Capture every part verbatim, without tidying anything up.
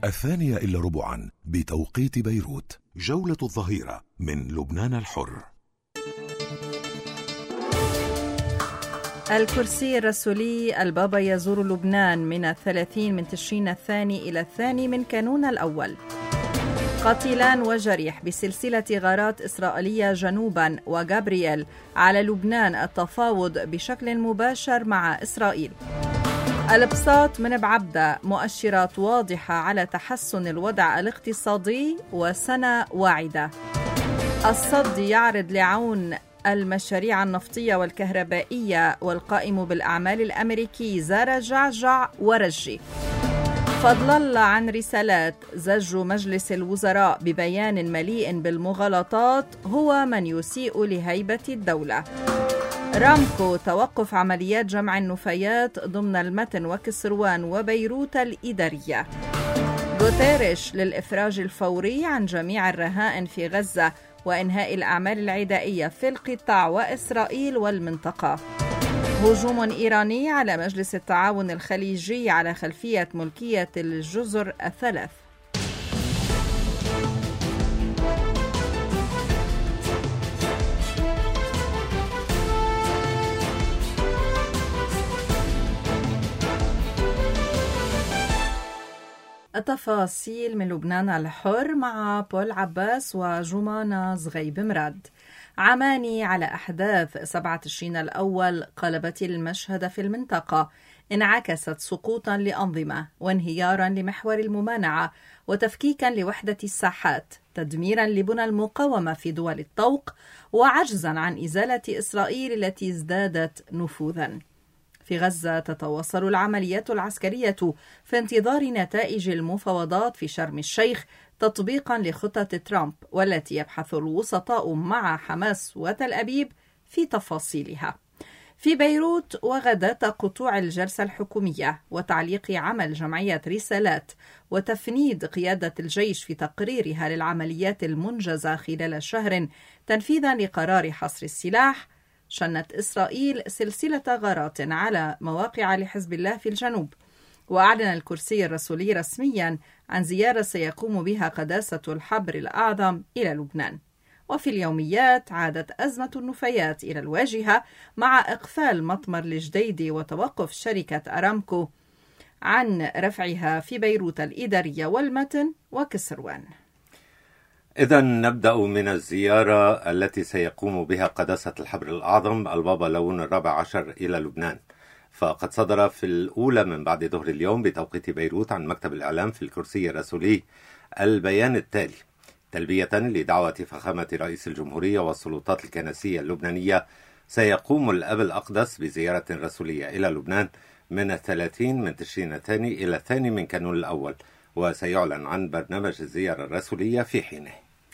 الثانية إلا ربعا بتوقيت بيروت. جولة الظهيرة من لبنان الحر. الكرسي الرسولي البابا يزور لبنان من الثلاثين من تشرين الثاني إلى الثاني من كانون الأول. قتيلان وجريح بسلسلة غارات إسرائيلية جنوبا وجابرييل على لبنان التفاوض بشكل مباشر مع إسرائيل. البساط من بعبدة مؤشرات واضحة على تحسن الوضع الاقتصادي وسنة واعدة. الصد يعرض لعون المشاريع النفطية والكهربائية، والقائم بالأعمال الأمريكي زار جعجع ورجي. فضل الله عن رسالات زج مجلس الوزراء ببيان مليء بالمغالطات هو من يسيء لهيبة الدولة. رامكو توقف عمليات جمع النفايات ضمن المتن وكسروان وبيروت الإدارية. غوتيريش للإفراج الفوري عن جميع الرهائن في غزة وإنهاء الأعمال العدائية في القطاع وإسرائيل والمنطقة. هجوم إيراني على مجلس التعاون الخليجي على خلفية ملكية الجزر الثلاث. التفاصيل من لبنان الحر مع بول عباس وجمانة زغيب مراد. عماني على أحداث سبعة تشرين الأول قلبت المشهد في المنطقة، انعكست سقوطا لأنظمة وانهيارا لمحور الممانعة وتفكيكا لوحدة الساحات، تدميرا لبنى المقاومة في دول الطوق، وعجزا عن إزالة إسرائيل التي ازدادت نفوذا. في غزة تتواصل العمليات العسكرية في انتظار نتائج المفاوضات في شرم الشيخ تطبيقا لخطة ترامب، والتي يبحث الوسطاء مع حماس وتل أبيب في تفاصيلها. في بيروت وغداة قطوع الجلسة الحكومية وتعليق عمل جمعية رسالات وتفنيد قيادة الجيش في تقريرها للعمليات المنجزة خلال شهر تنفيذا لقرار حصر السلاح، شنت إسرائيل سلسلة غارات على مواقع لحزب الله في الجنوب. وأعلن الكرسي الرسولي رسميا عن زيارة سيقوم بها قداسة الحبر الأعظم إلى لبنان. وفي اليوميات عادت أزمة النفايات إلى الواجهة مع إقفال مطمر الجديدي وتوقف شركة أرامكو عن رفعها في بيروت الإدارية والمتن وكسروان. إذا نبدأ من الزيارة التي سيقوم بها قداسة الحبر الأعظم البابا لون الرابع عشر إلى لبنان. فقد صدر في الأولى من بعد ظهر اليوم بتوقيت بيروت عن مكتب الإعلام في الكرسي الرسولي البيان التالي: تلبية لدعوة فخامة رئيس الجمهورية والسلطات الكنسية اللبنانية، سيقوم الأب الأقدس بزيارة رسولية إلى لبنان من الثلاثين من تشرين الثاني إلى الثاني من كانون الأول، وسيعلن عن برنامج الزيارة الرسولية في حينه.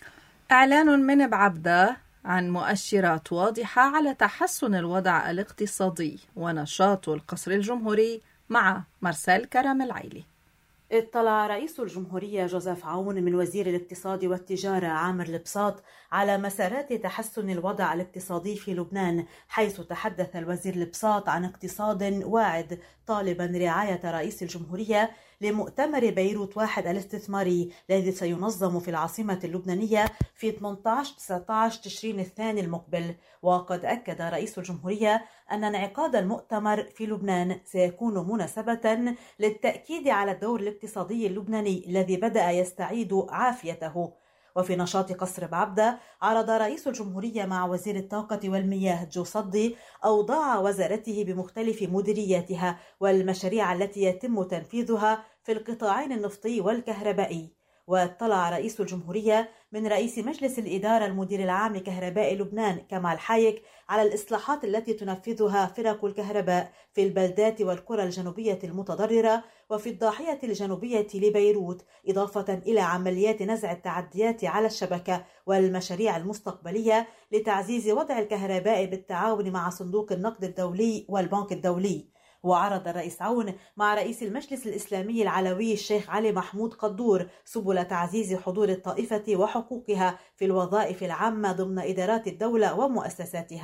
إعلان من بعبدة عن مؤشرات واضحة على تحسن الوضع الاقتصادي ونشاط القصر الجمهوري مع مرسال كرم العيلي. اطلع رئيس الجمهورية جوزيف عون من وزير الاقتصاد والتجارة عامر البساط على مسارات تحسن الوضع الاقتصادي في لبنان، حيث تحدث الوزير البساط عن اقتصاد واعد طالبا رعاية رئيس الجمهورية لمؤتمر بيروت واحد الاستثماري الذي سينظم في العاصمة اللبنانية في ثمانية عشر تسعة عشر تشرين الثاني المقبل. وقد أكد رئيس الجمهورية أن انعقاد المؤتمر في لبنان سيكون مناسبة للتأكيد على الدور الاقتصادي اللبناني الذي بدأ يستعيد عافيته. وفي نشاط قصر بعبدة عرض رئيس الجمهورية مع وزير الطاقة والمياه جو صدي أوضاع وزارته بمختلف مديرياتها والمشاريع التي يتم تنفيذها في القطاعين النفطي والكهربائي. واطلع رئيس الجمهورية من رئيس مجلس الإدارة المدير العام لكهرباء لبنان كمال حايك على الإصلاحات التي تنفذها فرق الكهرباء في البلدات والقرى الجنوبية المتضررة وفي الضاحية الجنوبية لبيروت، إضافة إلى عمليات نزع التعديات على الشبكة والمشاريع المستقبلية لتعزيز وضع الكهرباء بالتعاون مع صندوق النقد الدولي والبنك الدولي. وعرض الرئيس عون مع رئيس المجلس الإسلامي العلوي الشيخ علي محمود قدور سبل تعزيز حضور الطائفة وحقوقها في الوظائف العامة ضمن إدارات الدولة ومؤسساتها.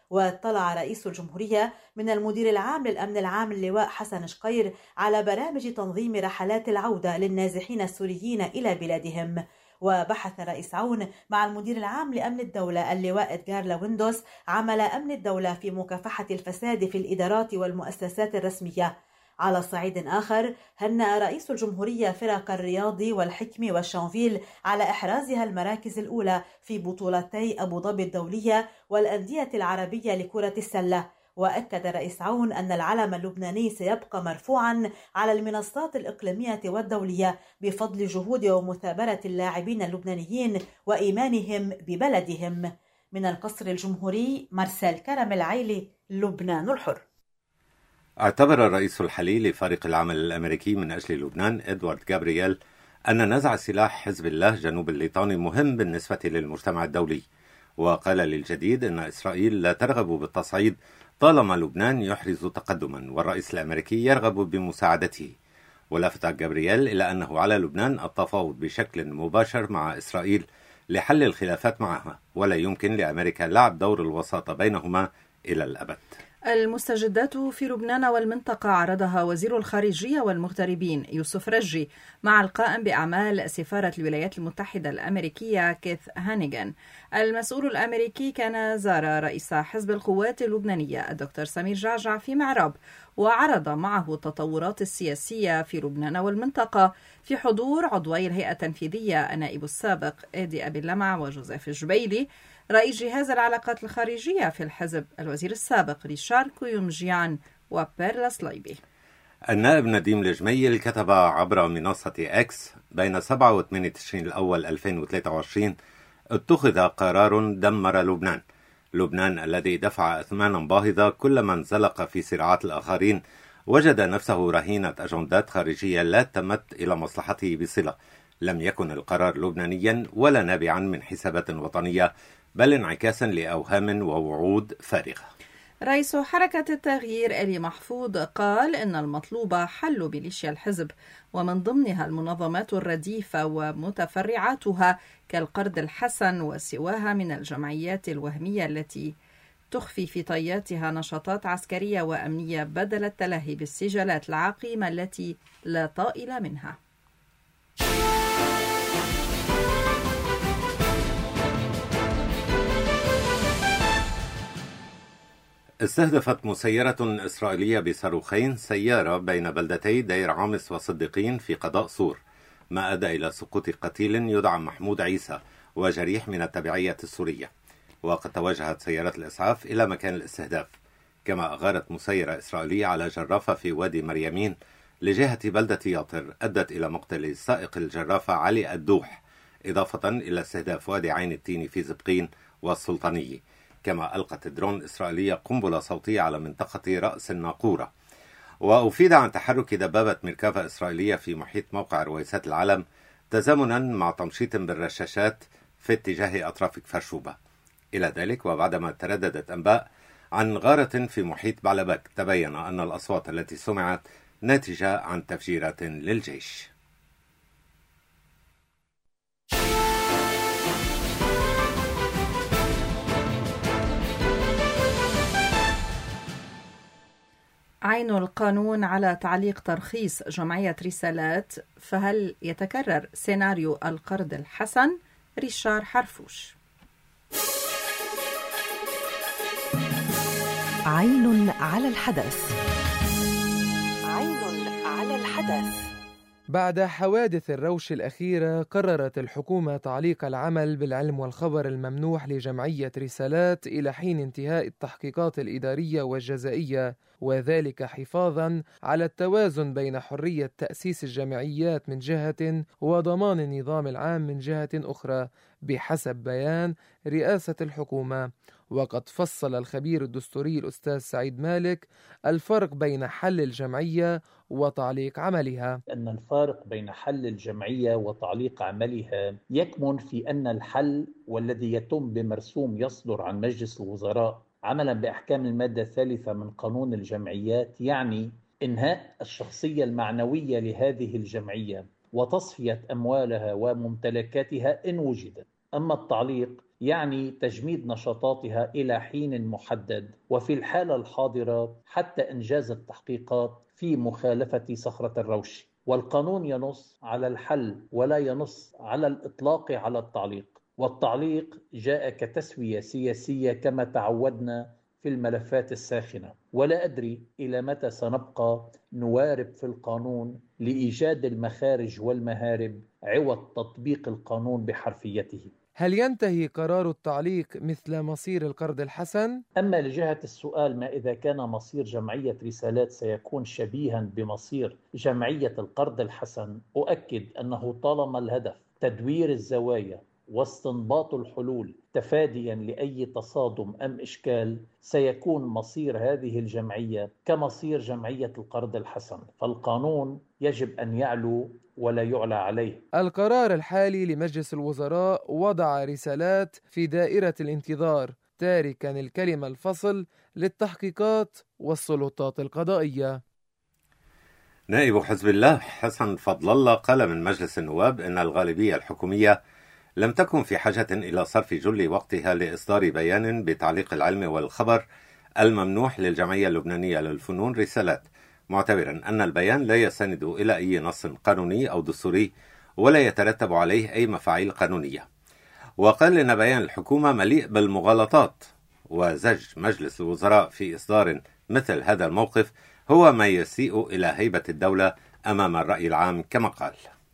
واطلع رئيس الجمهورية من المدير العام للأمن العام اللواء حسن شقير على برامج تنظيم رحلات العودة للنازحين السوريين إلى بلادهم. وبحث رئيس عون مع المدير العام لأمن الدولة اللواء إدغار لويندوس عمل أمن الدولة في مكافحة الفساد في الإدارات والمؤسسات الرسمية. على صعيد آخر، هنأ رئيس الجمهورية فرق الرياضي والحكمي والشانفيل على إحرازها المراكز الأولى في بطولتي أبو ظبي الدولية والأندية العربية لكرة السلة. وأكد رئيس عون أن العلم اللبناني سيبقى مرفوعا على المنصات الإقليمية والدولية بفضل جهود ومثابرة اللاعبين اللبنانيين وإيمانهم ببلدهم. من القصر الجمهوري، مرسال كرم العيلي، لبنان الحر. اعتبر الرئيس الحالي لفريق العمل الأمريكي من أجل لبنان إدوارد جابرييل أن نزع سلاح حزب الله جنوب الليطاني مهم بالنسبة للمجتمع الدولي، وقال للجديد أن إسرائيل لا ترغب بالتصعيد طالما لبنان يحرز تقدما والرئيس الأمريكي يرغب بمساعدته. ولفت جابرييل إلى أنه على لبنان التفاوض بشكل مباشر مع إسرائيل لحل الخلافات معها، ولا يمكن لأمريكا لعب دور الوساطة بينهما إلى الأبد. المستجدات في لبنان والمنطقة عرضها وزير الخارجية والمغتربين يوسف رجي مع القائم بأعمال سفارة الولايات المتحدة الأمريكية كيث هانيغان. المسؤول الأمريكي كان زار رئيس حزب القوات اللبنانية الدكتور سمير جعجع في معرب، وعرض معه التطورات السياسية في لبنان والمنطقة في حضور عضوي الهيئة التنفيذية النائب السابق إيدي أبي اللمع وجوزيف الجبيلي، رئيس جهاز العلاقات الخارجية في الحزب الوزير السابق ريشار كويومجيان وبيرلا سلايبي. النائب نديم الجميل كتب عبر منصة إكس: بين سبعة وثمانية تشرين الأول ألفين وثلاثة وعشرين اتخذ قرار دمر لبنان لبنان الذي دفع أثمانا باهظة كل من زلق في صراعات الآخرين وجد نفسه رهينة أجندات خارجية لا تمت إلى مصلحته بصلة. لم يكن القرار لبنانيا ولا نابعا من حسابات وطنية، بل انعكاسا لأوهام ووعود فارغة. رئيس حركة التغيير إلي محفوظ قال إن المطلوب حل ميليشيا الحزب ومن ضمنها المنظمات الرديفة ومتفرعاتها كالقرد الحسن وسواها من الجمعيات الوهمية التي تخفي في طياتها نشاطات عسكرية وأمنية بدل التلهي بالسجالات العقيمة التي لا طائل منها. استهدفت مسيرة إسرائيلية بصاروخين سيارة بين بلدتي دير عامس وصديقين في قضاء صور، ما أدى إلى سقوط قتيل يدعى محمود عيسى وجريح من التبعية السورية. وقد توجهت سيارات الإسعاف إلى مكان الاستهداف، كما أغارت مسيرة إسرائيلية على جرافة في وادي مريمين لجهة بلدة ياطر أدت إلى مقتل سائق الجرافة علي الدوح، إضافة إلى استهداف وادي عين التين في زبقين والسلطانية. كما ألقت درون إسرائيلية قنبلة صوتية على منطقة رأس الناقورة. وأفيد عن تحرك دبابة مركبة إسرائيلية في محيط موقع رويسات العلم تزامنا مع تمشيط بالرشاشات في اتجاه أطراف كفر. إلى ذلك، وبعدما ترددت أنباء عن غارة في محيط بعلبك، تبين أن الأصوات التي سمعت ناتجة عن تفجيرات للجيش. عين القانون على تعليق ترخيص جمعية رسالات، فهل يتكرر سيناريو القرض الحسن؟ ريشار حرفوش. عين على الحدث. عين على الحدث. بعد حوادث الروش الأخيرة، قررت الحكومة تعليق العمل بالعلم والخبر الممنوح لجمعية رسالات إلى حين انتهاء التحقيقات الإدارية والجزائية، وذلك حفاظاً على التوازن بين حرية تأسيس الجمعيات من جهة وضمان النظام العام من جهة أخرى، بحسب بيان رئاسة الحكومة. وقد فصل الخبير الدستوري الأستاذ سعيد مالك الفرق بين حل الجمعية وتعليق عملها. أن الفارق بين حل الجمعية وتعليق عملها يكمن في أن الحل والذي يتم بمرسوم يصدر عن مجلس الوزراء عملا بأحكام المادة الثالثة من قانون الجمعيات يعني إنهاء الشخصية المعنوية لهذه الجمعية وتصفية أموالها وممتلكاتها إن وجدت. أما التعليق يعني تجميد نشاطاتها إلى حين محدد، وفي الحالة الحاضرة حتى إنجاز التحقيقات في مخالفة صخرة الروش. والقانون ينص على الحل ولا ينص على الإطلاق على التعليق، والتعليق جاء كتسوية سياسية كما تعودنا في الملفات الساخنة. ولا أدري إلى متى سنبقى نوارب في القانون لإيجاد المخارج والمهارب عوض تطبيق القانون بحرفيته. هل ينتهي قرار التعليق مثل مصير القرض الحسن؟ أما لجهة السؤال ما إذا كان مصير جمعية رسالات سيكون شبيها بمصير جمعية القرض الحسن، أؤكد أنه طالما الهدف تدوير الزوايا واستنباط الحلول تفاديا لأي تصادم أم إشكال، سيكون مصير هذه الجمعية كمصير جمعية القرض الحسن، فالقانون يجب أن يعلو ولا يعلى عليه. القرار الحالي لمجلس الوزراء وضع رسالات في دائرة الانتظار، تاركا الكلمة الفصل للتحقيقات والسلطات القضائية. نائب حزب الله حسن فضل الله قال من مجلس النواب إن الغالبية الحكومية لم تكن في حاجة إلى صرف جل وقتها لإصدار بيان بتعليق العلم والخبر الممنوح للجمعية اللبنانية للفنون رسالات، معتبرا أن البيان لا يستند إلى أي نص قانوني أو دستوري ولا يترتب عليه أي مفاعيل قانونية. وقال إن بيان الحكومة مليء بالمغالطات، وزج مجلس الوزراء في إصدار مثل هذا الموقف هو ما يسيء إلى هيبة الدولة أمام الرأي العام كما قال.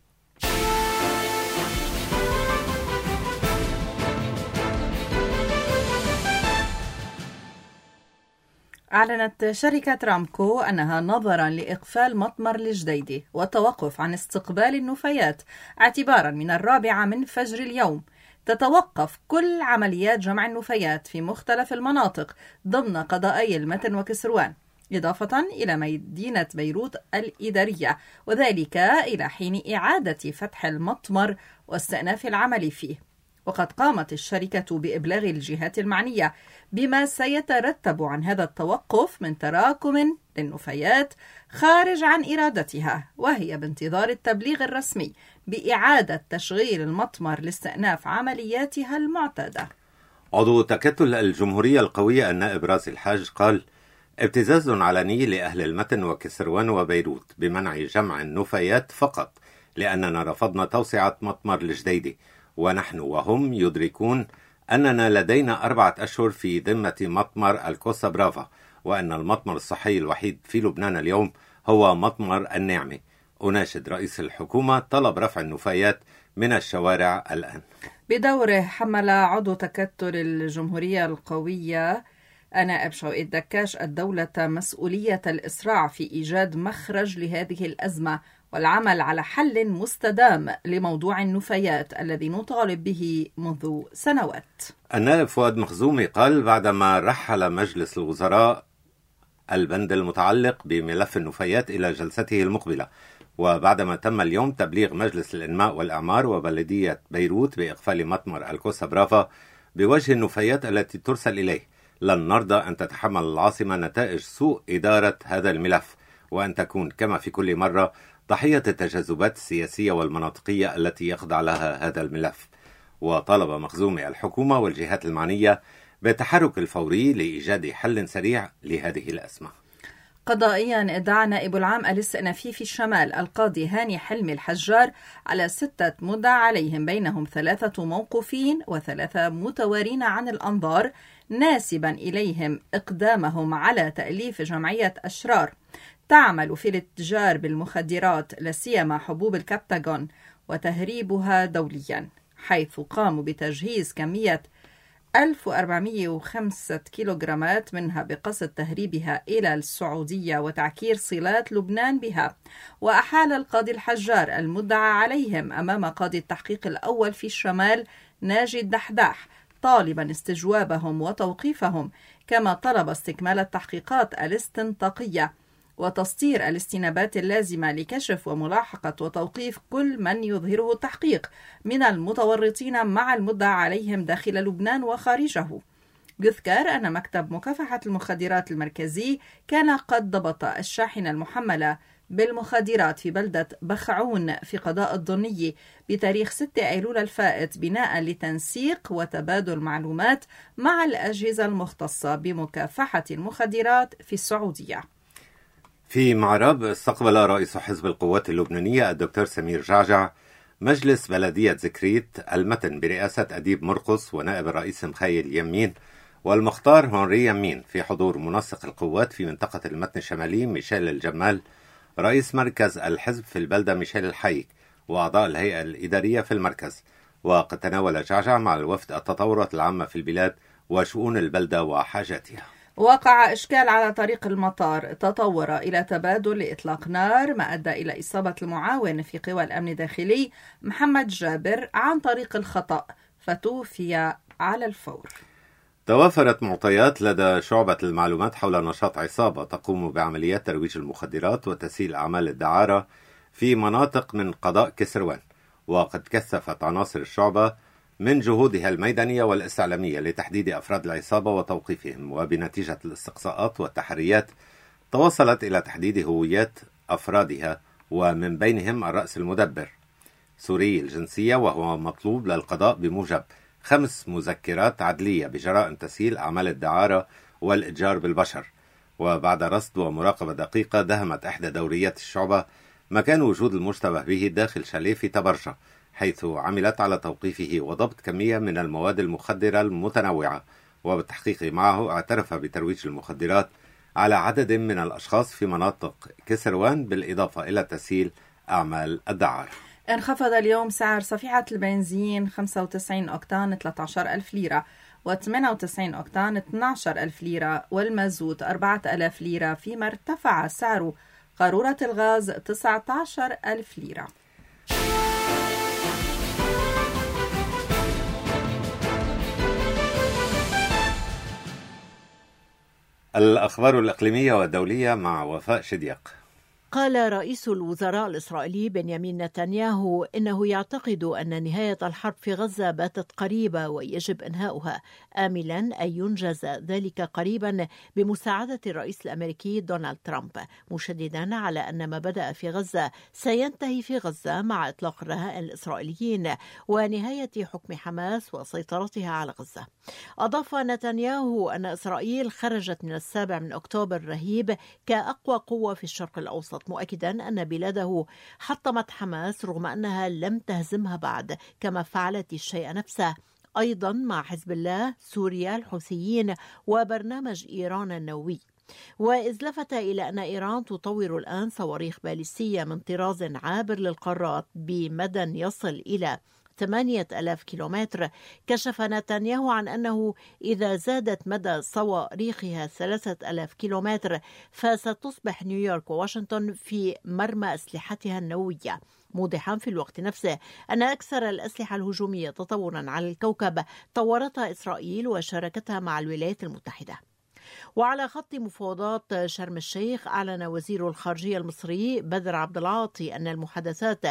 أعلنت شركة رامكو أنها نظرا لإقفال مطمر الجديدي والتوقف عن استقبال النفايات اعتبارا من الرابعة من فجر اليوم تتوقف كل عمليات جمع النفايات في مختلف المناطق ضمن قضائي المتن وكسروان، إضافة إلى مدينة بيروت الإدارية، وذلك إلى حين إعادة فتح المطمر واستئناف العمل فيه. وقد قامت الشركة بإبلاغ الجهات المعنية بما سيترتب عن هذا التوقف من تراكم للنفايات خارج عن إرادتها، وهي بانتظار التبليغ الرسمي بإعادة تشغيل المطمر لاستئناف عملياتها المعتادة. عضو تكتل الجمهورية القوية النائب رازي الحاج قال: ابتزاز علني لأهل المتن وكسروان وبيروت بمنع جمع النفايات فقط لأننا رفضنا توسعة مطمر الجديدي، ونحن وهم يدركون أننا لدينا أربعة أشهر في ذمة مطمر الكوستا برافا، وأن المطمر الصحي الوحيد في لبنان اليوم هو مطمر النعمة. أناشد رئيس الحكومة طلب رفع النفايات من الشوارع الآن. بدوره حمل عضو تكتل الجمهورية القوية نائب شوقي الدكاش الدولة مسؤولية الإسراع في إيجاد مخرج لهذه الأزمة والعمل على حل مستدام لموضوع النفايات الذي نطالب به منذ سنوات. النائب فؤاد مخزومي قال بعدما رحل مجلس الوزراء البند المتعلق بملف النفايات إلى جلسته المقبلة، وبعدما تم اليوم تبليغ مجلس الإنماء والإعمار وبلدية بيروت بإقفال مطمر الكوستا برافا بوجه النفايات التي ترسل إليه، لن نرضى أن تتحمل العاصمة نتائج سوء إدارة هذا الملف، وأن تكون كما في كل مرة ضحية التجاذبات السياسية والمناطقية التي يخضع لها هذا الملف. وطالب مخزومي الحكومة والجهات المعنية بالتحرك الفوري لإيجاد حل سريع لهذه الأزمة. قضائيا ادعى نائب العام الاستئنافي في الشمال القاضي هاني حلمي الحجار على ستة مدعى عليهم، بينهم ثلاثة موقوفين وثلاثة متوارين عن الأنظار، ناسبا إليهم إقدامهم على تأليف جمعية أشرار تعمل في الاتجار بالمخدرات لاسيما حبوب الكبتاغون وتهريبها دوليا، حيث قاموا بتجهيز كمية ألف وأربعمئة وخمسة كيلوغرامات منها بقصد تهريبها إلى السعودية وتعكير صلات لبنان بها. وأحال القاضي الحجار المدعى عليهم أمام قاضي التحقيق الأول في الشمال ناجي الدحداح طالبا استجوابهم وتوقيفهم، كما طلب استكمال التحقيقات الاستنطاقية وتسطير الاستنابات اللازمة لكشف وملاحقة وتوقيف كل من يظهره التحقيق من المتورطين مع المدعى عليهم داخل لبنان وخارجه. يذكر أن مكتب مكافحة المخدرات المركزي كان قد ضبط الشاحنة المحملة بالمخدرات في بلدة بخعون في قضاء الضنية بتاريخ ستة أيلول الفائت بناء لتنسيق وتبادل معلومات مع الأجهزة المختصة بمكافحة المخدرات في السعودية. في معرب استقبل رئيس حزب القوات اللبنانية الدكتور سمير جعجع مجلس بلدية زكريت المتن برئاسة أديب مرقص ونائب الرئيس مخيل يمين والمختار هنري يمين في حضور منسق القوات في منطقة المتن الشمالي ميشيل الجمال، رئيس مركز الحزب في البلدة ميشيل الحيك، وأعضاء الهيئة الإدارية في المركز. وقد تناول جعجع مع الوفد التطورات العامة في البلاد وشؤون البلدة وحاجاتها. وقع إشكال على طريق المطار تطور إلى تبادل إطلاق نار ما أدى إلى إصابة المعاون في قوى الأمن الداخلي محمد جابر عن طريق الخطأ فتوفي على الفور. توافرت معطيات لدى شعبة المعلومات حول نشاط عصابة تقوم بعمليات ترويج المخدرات وتسهيل أعمال الدعارة في مناطق من قضاء كسروان، وقد كثفت عناصر الشعبة من جهودها الميدانية والاستعلامية لتحديد أفراد العصابة وتوقيفهم، وبنتيجة الاستقصاءات والتحريات توصلت إلى تحديد هويات أفرادها، ومن بينهم الرأس المدبر سوري الجنسية، وهو مطلوب للقضاء بموجب خمس مذكرات عدلية بجرائم تسهيل أعمال الدعارة والإتجار بالبشر. وبعد رصد ومراقبة دقيقة دهمت إحدى دوريات الشعبة مكان وجود المشتبه به داخل شاليه في تبرجة، حيث عملت على توقيفه وضبط كمية من المواد المخدرة المتنوعة. وبالتحقيق معه اعترف بترويج المخدرات على عدد من الأشخاص في مناطق كسروان، بالإضافة إلى تسهيل أعمال الدعارة. انخفض اليوم سعر صفيحة البنزين خمسة وتسعين أوكتان ثلاثة عشر ألف ليرة وثمانية وتسعين أوكتان اثني عشر ألف ليرة والمازوت أربعة آلاف ليرة، فيما ارتفع سعر قارورة الغاز تسعة عشر ألف ليرة. الأخبار الإقليمية والدولية مع وفاء شديق. قال رئيس الوزراء الإسرائيلي بنيامين نتنياهو إنه يعتقد أن نهاية الحرب في غزة باتت قريبة ويجب إنهاؤها، آملا أن ينجز ذلك قريبا بمساعدة الرئيس الأمريكي دونالد ترامب، مشددا على أن ما بدأ في غزة سينتهي في غزة مع إطلاق الرهائن الإسرائيليين ونهاية حكم حماس وسيطرتها على غزة. أضاف نتنياهو أن إسرائيل خرجت من السابع من أكتوبر الرهيب كأقوى قوة في الشرق الأوسط، مؤكدا أن بلاده حطمت حماس رغم أنها لم تهزمها بعد، كما فعلت الشيء نفسه أيضا مع حزب الله، سوريا، الحوثيين وبرنامج إيران النووي. وإذ لفت إلى أن إيران تطور الآن صواريخ باليستية من طراز عابر للقارات بمدى يصل إلى ثمانية آلاف كيلومتر، كشف نتنياهو عن أنه إذا زادت مدى صواريخها ثلاثة آلاف كيلومتر فستصبح نيويورك وواشنطن في مرمى أسلحتها النووية، موضحا في الوقت نفسه أن أكثر الأسلحة الهجومية تطورا على الكوكب طورتها إسرائيل وشاركتها مع الولايات المتحدة. وعلى خط مفاوضات شرم الشيخ، أعلن وزير الخارجية المصري بدر عبد العاطي أن المحادثات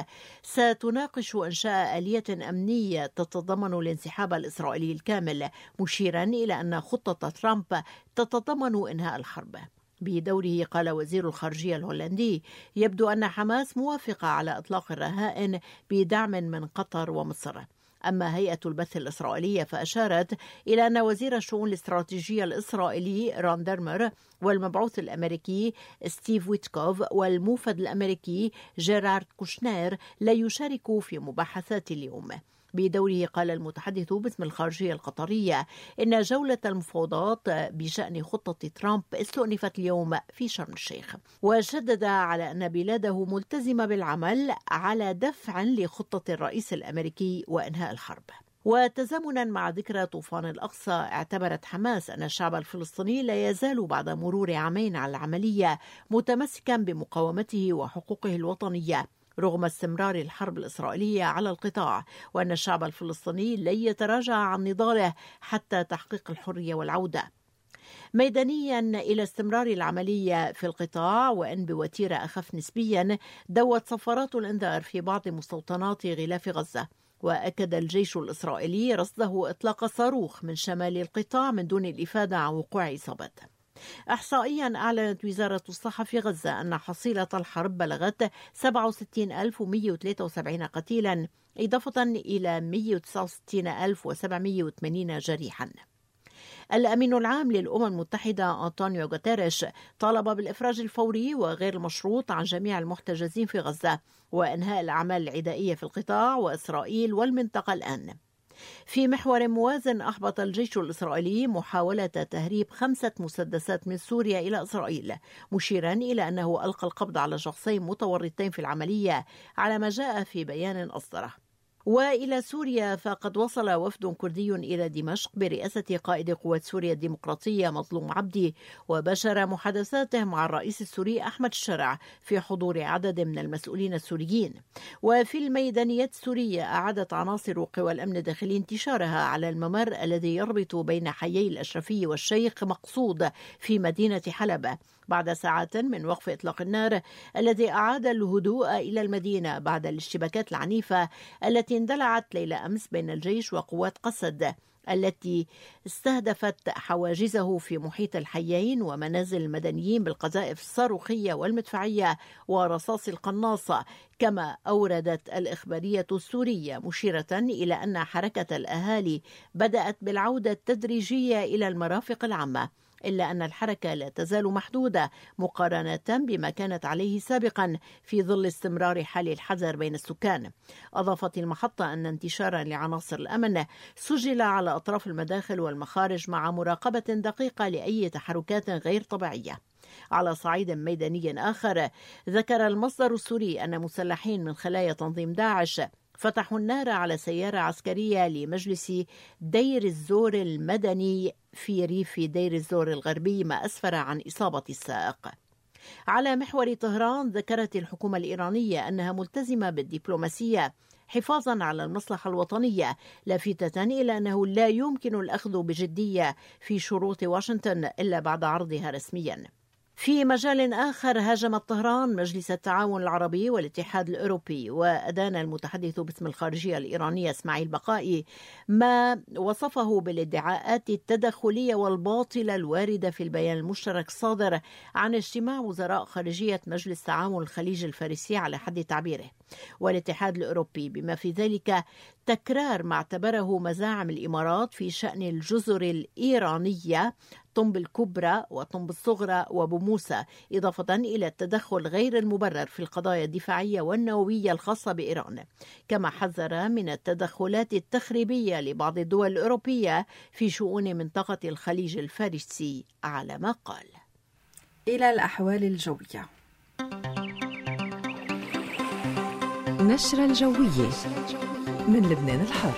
ستناقش إنشاء آلية أمنية تتضمن الانسحاب الإسرائيلي الكامل، مشيرا إلى أن خطة ترامب تتضمن إنهاء الحرب. بدوره قال وزير الخارجية الهولندي: يبدو أن حماس موافقة على إطلاق الرهائن بدعم من قطر ومصر. أما هيئة البث الإسرائيلية فأشارت إلى أن وزير الشؤون الاستراتيجية الإسرائيلي ران ديرمر والمبعوث الأمريكي ستيف ويتكوف والموفد الأمريكي جيرارد كوشنير لا يشاركوا في مباحثات اليوم. بدوره قال المتحدث باسم الخارجية القطرية إن جولة المفاوضات بشأن خطة ترامب استؤنفت اليوم في شرم الشيخ، وشدد على أن بلاده ملتزمة بالعمل على دفع لخطة الرئيس الأمريكي وإنهاء الحرب. وتزامنا مع ذكرى طوفان الأقصى، اعتبرت حماس أن الشعب الفلسطيني لا يزال بعد مرور عامين على العملية متمسكا بمقاومته وحقوقه الوطنية رغم استمرار الحرب الإسرائيلية على القطاع، وأن الشعب الفلسطيني لن يتراجع عن نضاله حتى تحقيق الحرية والعودة. ميدانيا إلى استمرار العملية في القطاع وإن بوتيرة أخف نسبيا، دوت صفارات الإنذار في بعض مستوطنات غلاف غزة، وأكد الجيش الإسرائيلي رصده إطلاق صاروخ من شمال القطاع من دون الإفادة عن وقوع إصابات. إحصائيا أعلنت وزارة الصحة في غزة أن حصيلة الحرب بلغت سبعة وستين ألف ومئة وثلاثة وسبعين قتيلا إضافة إلى مئة وتسعة وستين ألف وسبعمئة وثمانين جريحا. الأمين العام للأمم المتحدة أنطونيو غوتيريش طالب بالإفراج الفوري وغير المشروط عن جميع المحتجزين في غزة وإنهاء الأعمال العدائية في القطاع وإسرائيل والمنطقة الآن. في محور موازن أحبط الجيش الإسرائيلي محاولة تهريب خمسة مسدسات من سوريا إلى إسرائيل، مشيرا إلى أنه ألقى القبض على شخصين متورطين في العملية على ما جاء في بيان أصدره. وإلى سوريا، فقد وصل وفد كردي إلى دمشق برئاسة قائد قوات سوريا الديمقراطية مظلوم عبدي، وبشر محادثاته مع الرئيس السوري أحمد الشرع في حضور عدد من المسؤولين السوريين. وفي الميدانيات السورية أعادت عناصر قوى الأمن الداخلي انتشارها على الممر الذي يربط بين حيي الأشرفي والشيخ مقصود في مدينة حلب، بعد ساعات من وقف إطلاق النار الذي أعاد الهدوء إلى المدينة بعد الاشتباكات العنيفة التي اندلعت ليلة أمس بين الجيش وقوات قسد التي استهدفت حواجزه في محيط الحيين ومنازل المدنيين بالقذائف الصاروخية والمدفعية ورصاص القناصة. كما أوردت الإخبارية السورية مشيرة إلى أن حركة الأهالي بدأت بالعودة التدريجية إلى المرافق العامة، إلا أن الحركة لا تزال محدودة مقارنة بما كانت عليه سابقا في ظل استمرار حال الحذر بين السكان. أضافت المحطة أن انتشارا لعناصر الأمن سجل على أطراف المداخل والمخارج مع مراقبة دقيقة لأي تحركات غير طبيعية. على صعيد ميداني آخر، ذكر المصدر السوري أن مسلحين من خلايا تنظيم داعش فتحوا النار على سيارة عسكرية لمجلس دير الزور المدني في ريف دير الزور الغربي، ما أسفر عن إصابة السائق. على محور طهران، ذكرت الحكومة الإيرانية أنها ملتزمة بالدبلوماسية حفاظا على المصلحة الوطنية، لافتة إلى أنه لا يمكن الأخذ بجدية في شروط واشنطن إلا بعد عرضها رسميا. في مجال آخر، هاجمت طهران مجلس التعاون العربي والاتحاد الأوروبي، وأدان المتحدث باسم الخارجية الإيرانية إسماعيل بقائي ما وصفه بالادعاءات التدخلية والباطلة الواردة في البيان المشترك الصادر عن اجتماع وزراء خارجية مجلس تعاون الخليج الفارسي على حد تعبيره، والاتحاد الأوروبي، بما في ذلك تكرار ما اعتبره مزاعم الإمارات في شأن الجزر الإيرانية طنب الكبرى وطنب الصغرى وبموسى، إضافة إلى التدخل غير المبرر في القضايا الدفاعية والنووية الخاصة بإيران. كما حذر من التدخلات التخريبية لبعض الدول الأوروبية في شؤون منطقة الخليج الفارسي على ما قال. إلى الأحوال الجوية. نشرة الجوية من لبنان الحر.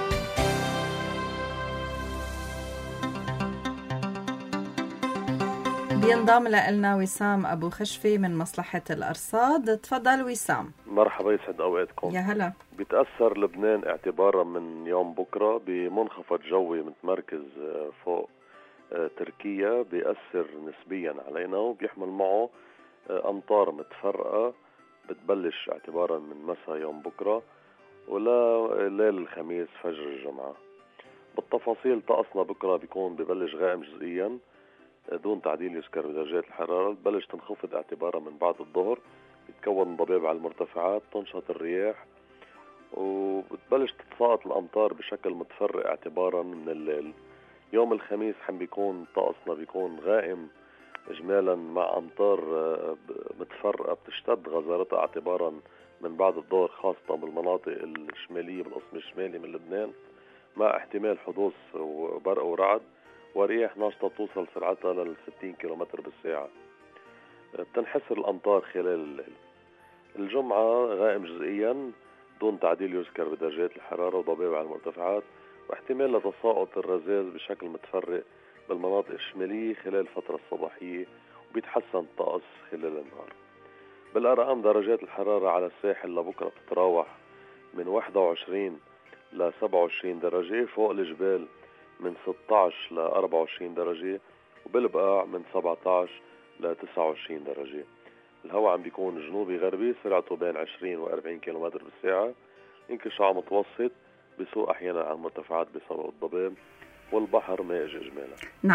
بينضم لنا وسام أبو خشفي من مصلحة الأرصاد. تفضل وسام. مرحبا، يسعد أوقاتكم. يا هلا. بيتأثر لبنان اعتبارا من يوم بكرة بمنخفض جوي متمركز فوق تركيا، بيأثر نسبيا علينا وبيحمل معه أمطار متفرقة بتبلش اعتبارا من مساء يوم بكرة ولا ليل الخميس فجر الجمعة. بالتفاصيل، طقسنا بكرة بيكون ببلش غائم جزئيا دون تعديل يذكر بدرجات الحرارة، بتبلش تنخفض اعتبارا من بعد الظهر، بتكون ضباب على المرتفعات، تنشط الرياح، وبتبلش تتساقط الأمطار بشكل متفرق اعتبارا من الليل. يوم الخميس حم بيكون طقسنا بيكون غائم إجمالا مع أمطار متفرقة بتشتد غزارتها اعتبارا من بعد الظهر، خاصة بالمناطق الشمالية بالقسم الشمالي من لبنان، مع احتمال حدوث برق ورعد ورياح ناشطة توصل سرعتها لل ستين كيلومتر بالساعة. بتنحسر الأمطار خلال الليل. الجمعة غائم جزئيا دون تعديل يذكر بدرجات الحرارة وضباب على المرتفعات، واحتمال لتساقط الرذاذ بشكل متفرق بالمناطق الشمالية خلال الفترة الصباحية، وبيتحسن الطقس خلال النهار. بالأرقام، درجات الحرارة على الساحل لبكرة بتتراوح من واحد وعشرين ل سبعة وعشرين درجة، فوق الجبال من ستة عشر ل أربعة وعشرين درجة، وبالبقاع من سبعة عشر ل تسعة وعشرين درجة. الهواء عم بيكون جنوبي غربي سرعته بين عشرين و أربعين كيلومتر بالساعة، انكشاف متوسط، بسوق أحيانا على المرتفعات بسبب الضباب، والبحر مائج إجمالا. نعم.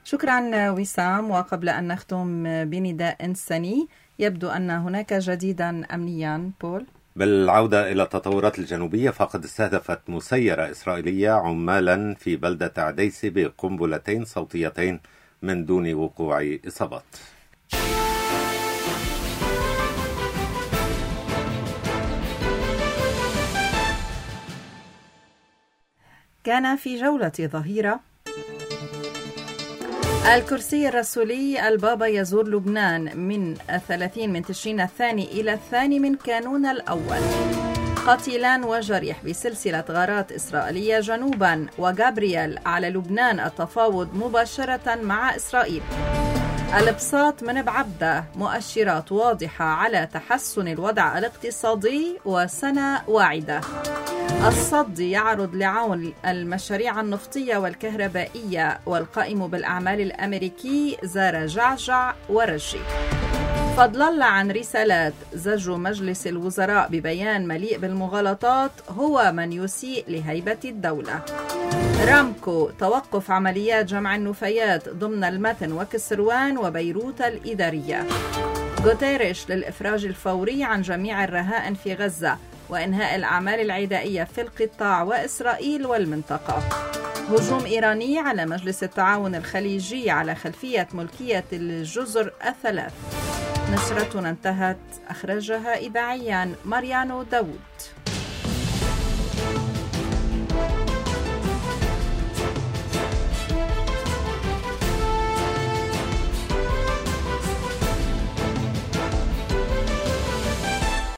شكرا وسام. وقبل أن نختم بنداء إنساني، يبدو أن هناك جديدا أمنيا. بول، بالعودة إلى التطورات الجنوبية، فقد استهدفت مسيرة إسرائيلية عمالا في بلدة عديسي بقنبلتين صوتيتين من دون وقوع إصابات. كان في جولة ظهيرة الكرسي الرسولي البابا يزور لبنان من الثلاثين من تشرين الثاني إلى الثاني من كانون الأول. قتيلان وجريح بسلسلة غارات إسرائيلية جنوبا، وجابرييل على لبنان التفاوض مباشرة مع إسرائيل. الابساط من بعبدة، مؤشرات واضحة على تحسن الوضع الاقتصادي وسنة واعدة. الصد يعرض لعون المشاريع النفطية والكهربائية، والقائم بالأعمال الأمريكي زار جعجع ورشي. فضل الله عن رسالات، زج مجلس الوزراء ببيان مليء بالمغالطات هو من يسيء لهيبة الدولة. رامكو، توقف عمليات جمع النفايات ضمن المتن وكسروان وبيروت الإدارية. غوتيريش للإفراج الفوري عن جميع الرهائن في غزة وإنهاء الأعمال العدائية في القطاع وإسرائيل والمنطقة. هجوم إيراني على مجلس التعاون الخليجي على خلفية ملكية الجزر الثلاث. نشرتنا انتهت، أخرجها إذاعيا ماريانو داوود.